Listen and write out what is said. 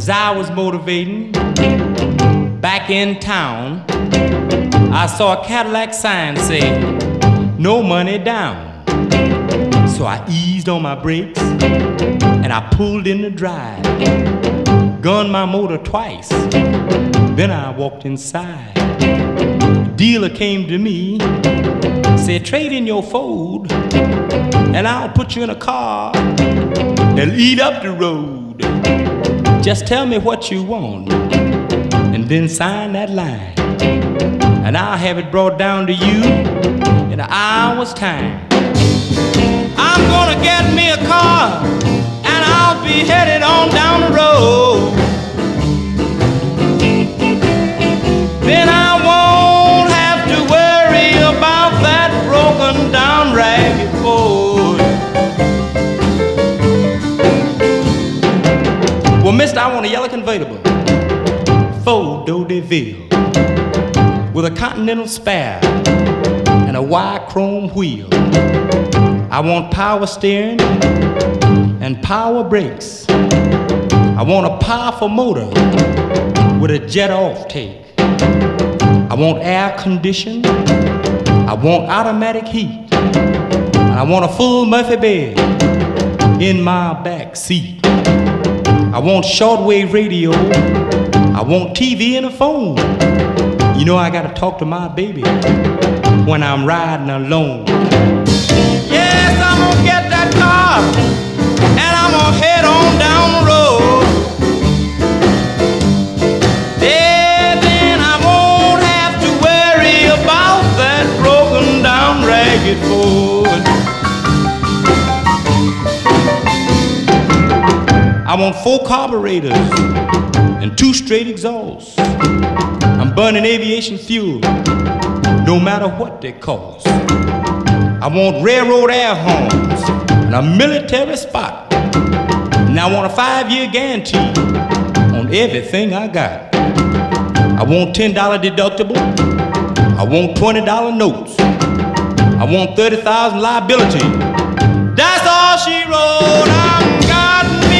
As I was motivating back in town, I saw a Cadillac sign say, no money down. So I eased on my brakes and I pulled in the drive, gunned my motor twice, then I walked inside. The dealer came to me, said, trade in your Ford and I'll put you in a car that'll eat up the road. Just tell me what you want and then sign that line, and I'll have it brought down to you in an hour's time. I'm gonna get me a car and I'll be headed on down the road. Then I won't have to worry about that broken down ragged Ford. Well, mister, I want a yellow convertible, Ford D'Hauteville, with a Continental spare and a wide chrome wheel. I want power steering and power brakes. I want a powerful motor with a jet off take. I want air conditioning. I want automatic heat. And I want a full Murphy bed in my back seat. I want shortwave radio. I want TV and a phone. You know I gotta talk to my baby when I'm riding alone. Yes, I'm gonna get that car and I'm gonna head on down the road. Yeah, then I won't have to worry about that broken down ragged Ford. I want 4 carburetors and 2 straight exhausts. I'm burning aviation fuel, no matter what they cost. I want railroad air horns and a military spot. And I want a 5-year guarantee on everything I got. I want $10 deductible. I want $20 notes. I want 30,000 liability. That's all she wrote. I'm got